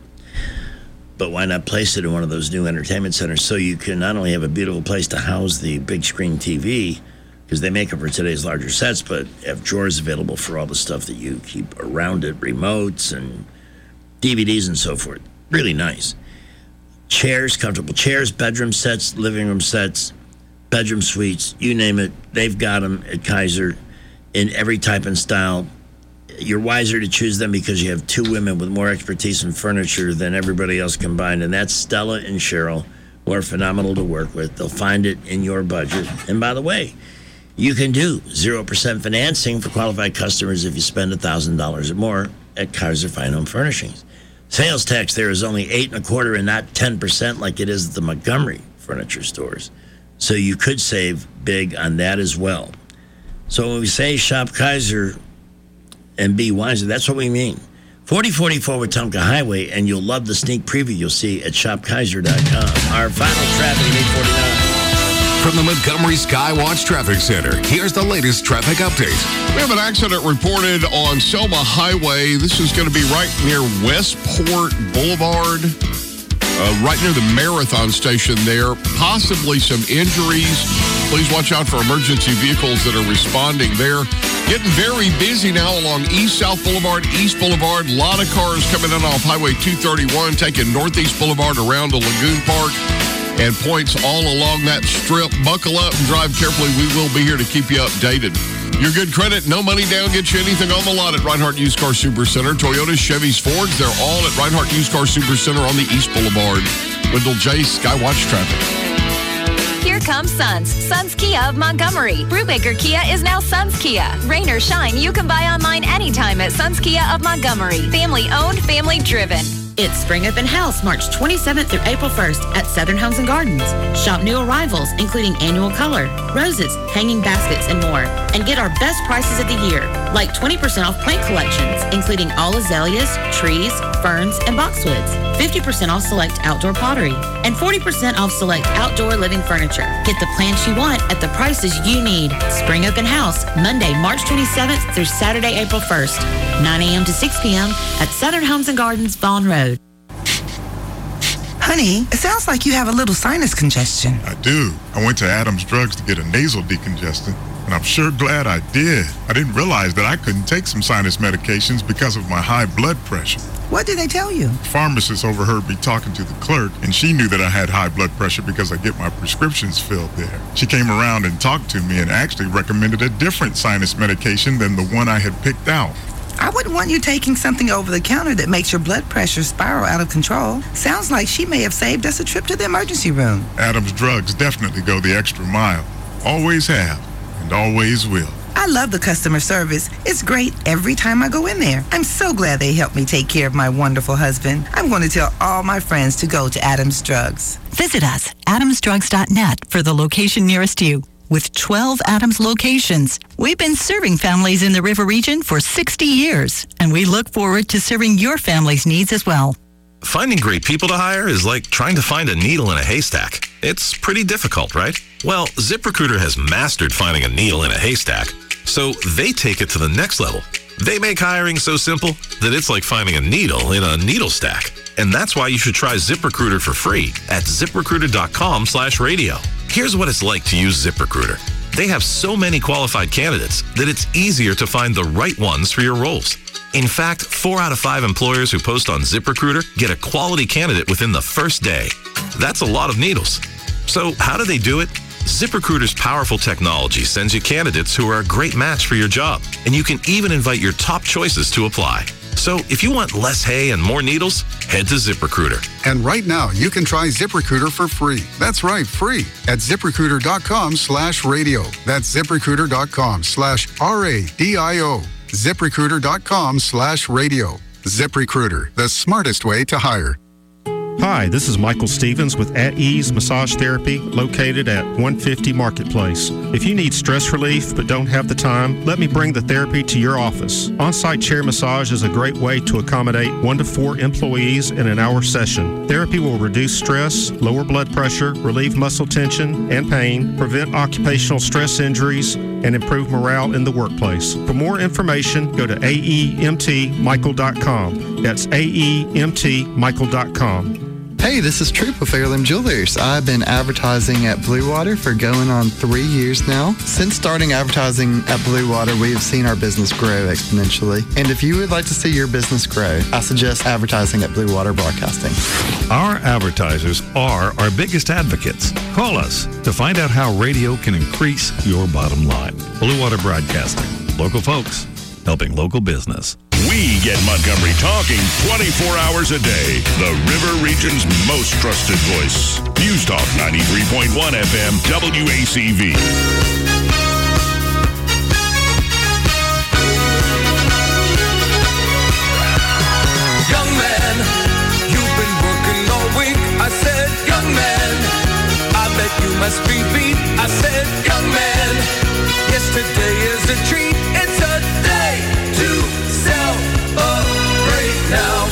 But why not place it in one of those new entertainment centers so you can not only have a beautiful place to house the big screen T V, because they make it for today's larger sets, but have drawers available for all the stuff that you keep around it, remotes and D V Ds and so forth. Really nice. Chairs, comfortable chairs, bedroom sets, living room sets, bedroom suites, you name it. They've got them at Kaiser in every type and style. You're wiser to choose them because you have two women with more expertise in furniture than everybody else combined, and that's Stella and Cheryl, who are phenomenal to work with. They'll find it in your budget. And by the way, you can do zero percent financing for qualified customers if you spend one thousand dollars or more at Kaiser Fine Home Furnishings. Sales tax there is only eight and a quarter and not ten percent like it is at the Montgomery furniture stores. So you could save big on that as well. So when we say shop Kaiser and be wiser, that's what we mean. forty forty-four Wetumpka Highway, and you'll love the sneak preview you'll see at shop kaiser dot com. Our final traffic at eight forty-nine. From the Montgomery Skywatch Traffic Center, here's the latest traffic update. We have an accident reported on Selma Highway. This is going to be right near Westport Boulevard, uh, right near the Marathon station there. Possibly some injuries. Please watch out for emergency vehicles that are responding there. Getting very busy now along East South Boulevard, East Boulevard. A lot of cars coming in off Highway two thirty-one, taking Northeast Boulevard around to Lagoon Park. And points all along that strip. Buckle up and drive carefully. We will be here to keep you updated. Your good credit, no money down, gets you anything on the lot at Reinhardt Used Car Super Center. Toyotas, Chevys, Fords, they're all at Reinhardt Used Car Super Center on the East Boulevard. Wendell J. Skywatch Traffic. Here comes Sons. Sons Kia of Montgomery. Brubaker Kia is now Sons Kia. Rain or shine, you can buy online anytime at Sons Kia of Montgomery. Family owned, family driven. It's Spring Open House, March twenty-seventh through April first at Southern Homes and Gardens. Shop new arrivals, including annual color, roses, hanging baskets, and more. And get our best prices of the year, like twenty percent off plant collections, including all azaleas, trees, ferns, and boxwoods. fifty percent off select outdoor pottery. And forty percent off select outdoor living furniture. Get the plants you want at the prices you need. Spring Open House, Monday, March twenty-seventh through Saturday, April first. nine a.m. to six p.m. at Southern Homes and Gardens, Vaughn Road. Honey, it sounds like you have a little sinus congestion. I do. I went to Adams Drugs to get a nasal decongestant, and I'm sure glad I did. I didn't realize that I couldn't take some sinus medications because of my high blood pressure. What did they tell you? The pharmacist overheard me talking to the clerk, and she knew that I had high blood pressure because I get my prescriptions filled there. She came around and talked to me and actually recommended a different sinus medication than the one I had picked out. I wouldn't want you taking something over the counter that makes your blood pressure spiral out of control. Sounds like she may have saved us a trip to the emergency room. Adams Drugs definitely go the extra mile. Always have, and always will. I love the customer service. It's great every time I go in there. I'm so glad they helped me take care of my wonderful husband. I'm going to tell all my friends to go to Adams Drugs. Visit us, adams drugs dot net, for the location nearest you. With twelve Adams locations, we've been serving families in the River Region for sixty years, and we look forward to serving your family's needs as well. Finding great people to hire is like trying to find a needle in a haystack. It's pretty difficult, right? Well, ZipRecruiter has mastered finding a needle in a haystack, so they take it to the next level. They make hiring so simple that it's like finding a needle in a needle stack. And that's why you should try ZipRecruiter for free at ziprecruiter.com slash radio. Here's what it's like to use ZipRecruiter. They have so many qualified candidates that it's easier to find the right ones for your roles. In fact, four out of five employers who post on ZipRecruiter get a quality candidate within the first day. That's a lot of needles. So how do they do it? ZipRecruiter's powerful technology sends you candidates who are a great match for your job, and you can even invite your top choices to apply. So if you want less hay and more needles, head to ZipRecruiter. And right now, you can try ZipRecruiter for free. That's right, free at ZipRecruiter.com slash radio. That's ZipRecruiter.com slash R A D I O. ZipRecruiter.com slash radio. ZipRecruiter, the smartest way to hire. Hi, this is Michael Stevens with At Ease Massage Therapy, located at one fifty Marketplace. If you need stress relief but don't have the time, let me bring the therapy to your office. On-site chair massage is a great way to accommodate one to four employees in an hour session. Therapy will reduce stress, lower blood pressure, relieve muscle tension and pain, prevent occupational stress injuries, and improve morale in the workplace. For more information, go to A E M T michael dot com. That's A E M T michael dot com. Hey, this is Troop with Fairland Jewelers. I've been advertising at Blue Water for going on three years now. Since starting advertising at Blue Water, we have seen our business grow exponentially. And if you would like to see your business grow, I suggest advertising at Blue Water Broadcasting. Our advertisers are our biggest advocates. Call us to find out how radio can increase your bottom line. Blue Water Broadcasting. Local folks helping local business. We get Montgomery talking twenty-four hours a day. The River Region's most trusted voice. News Talk ninety-three point one F M W A C V. Young man, you've been working all week. I said, young man, I bet you must be beat. I said, young man, yesterday is a treat. It's a day to celebrate now.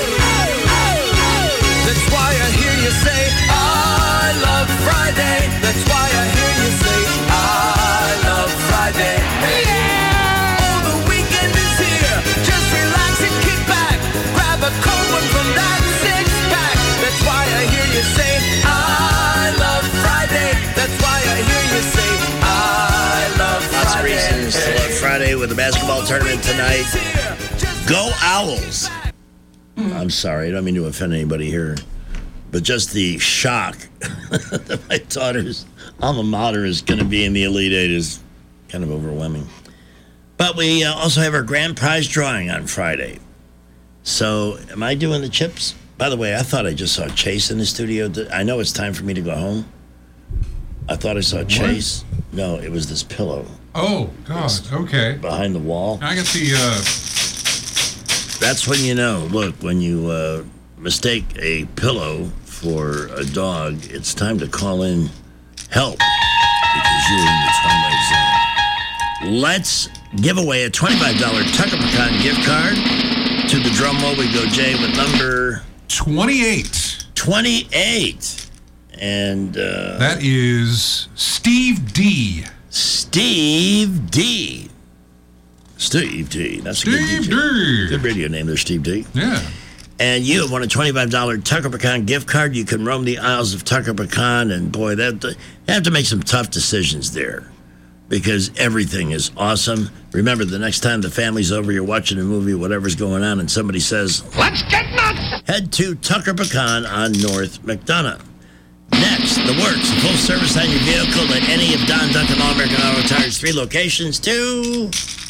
That's why I hear you say, I love Friday. That's why I hear you say, I love Friday. Yeah! Oh, the weekend is here. Just relax and kick back. Grab a cold one from that six pack. That's why I hear you say, I love Friday. That's why I hear you say, I love Friday. Lots of reasons to love Friday with the basketball tournament tonight. Go Owls! I'm sorry, I don't mean to offend anybody here, but just the shock that my daughter's alma mater is going to be in the Elite Eight is kind of overwhelming. But we uh, also have our grand prize drawing on Friday. So, am I doing the chips? By the way, I thought I just saw Chase in the studio. I know it's time for me to go home. I thought I saw Chase. No, it was this pillow. Oh, God. Okay. Behind the wall. I got the... Uh... That's when you know. Look, when you uh, mistake a pillow for a dog, it's time to call in help because you're in the Twilight Zone. Let's give away a twenty-five dollars Tucker Pecan gift card. To the drum roll we go, Jay, with number... twenty-eight. twenty-eight. And... Uh, that is Steve D. Steve D. Steve D. That's a Steve good D. Good radio name there, Steve D. Yeah. And you have won a twenty-five dollars Tucker Pecan gift card. You can roam the aisles of Tucker Pecan, and boy, that you have to make some tough decisions there because everything is awesome. Remember, the next time the family's over, you're watching a movie, whatever's going on, and somebody says, "Let's get nuts!" Head to Tucker Pecan on North McDonough. Next, the works, a full service on your vehicle at any of Don Duncan All-American Auto Tire's three locations to...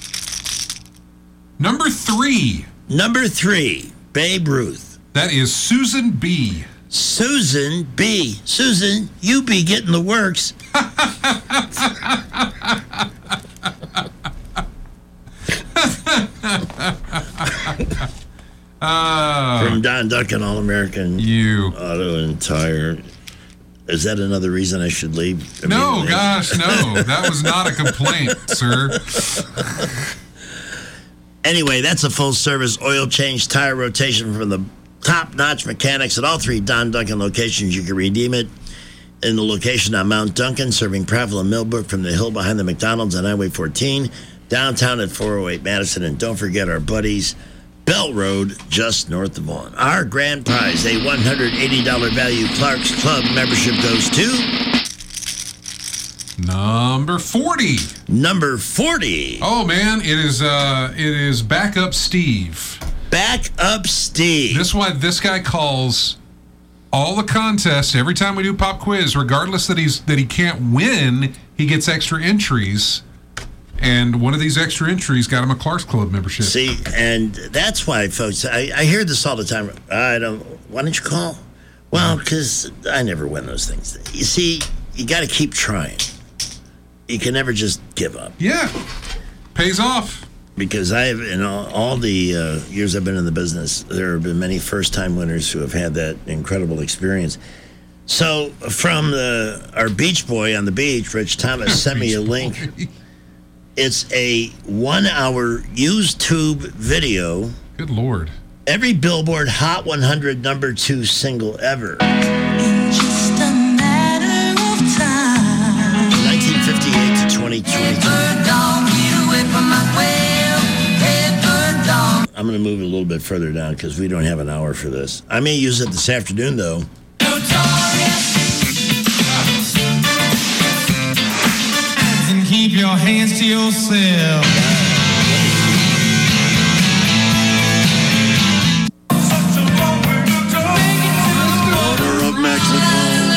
Number three. Number three, Babe Ruth. That is Susan B. Susan B. Susan, you be getting the works. uh, From Don Duncan All-American you. Auto and Tire. Is that another reason I should leave? I no, mean, gosh, no. That was not a complaint, sir. Anyway, that's a full-service oil change, tire rotation from the top-notch mechanics at all three Don Duncan locations. You can redeem it in the location on Mount Duncan, serving Prattville and Millbrook from the hill behind the McDonald's on Highway fourteen, downtown at four oh eight Madison, and don't forget our buddies, Bell Road, just north of Vaughan. Our grand prize, a one hundred eighty dollars value Clark's Club membership goes to... Number forty. Number forty. Oh man, it is uh it is Backup Steve. Backup Steve. This is why this guy calls all the contests every time we do pop quiz, regardless that he's that he can't win, he gets extra entries. And one of these extra entries got him a Clark's Club membership. See, and that's why, folks, I, I hear this all the time. I don't. Why don't you call? Well, because I never win those things. You see, you got to keep trying. You can never just give up. Yeah, pays off. Because I have, in all, all the uh, years I've been in the business, there have been many first-time winners who have had that incredible experience. So, from the, our beach boy on the beach, Rich Thomas, sent me a link. It's a one-hour YouTube video. Good Lord. Every Billboard Hot one hundred number two single ever. nineteen fifty-eight to twenty twenty-two. I'm going to move it a little bit further down because we don't have an hour for this. I may use it this afternoon, though. And keep your hands to yourself. Border of Mexico.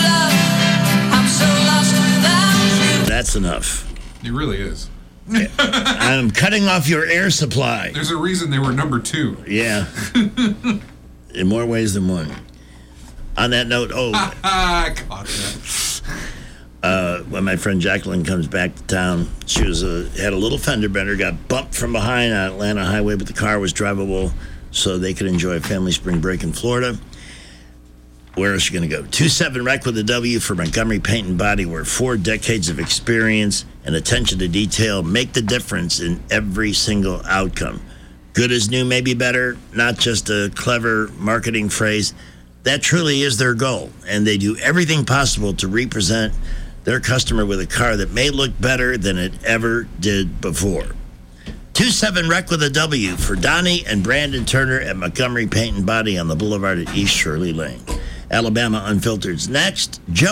That's enough. It really is. I'm cutting off your air supply. There's a reason they were number two. Yeah. In more ways than one. On that note, oh. I caught that. Uh, when my friend Jacqueline comes back to town, she was a, had a little fender bender, got bumped from behind on Atlanta Highway, but the car was drivable so they could enjoy a family spring break in Florida. Where is she going to go? two seven Rec with a W for Montgomery Paint and Body, where four decades of experience and attention to detail make the difference in every single outcome. Good as new, maybe better, not just a clever marketing phrase. That truly is their goal, and they do everything possible to represent their customer with a car that may look better than it ever did before. two seven Rec with a W for Donnie and Brandon Turner at Montgomery Paint and Body on the Boulevard at East Shirley Lane. Alabama Unfiltered's next. Joe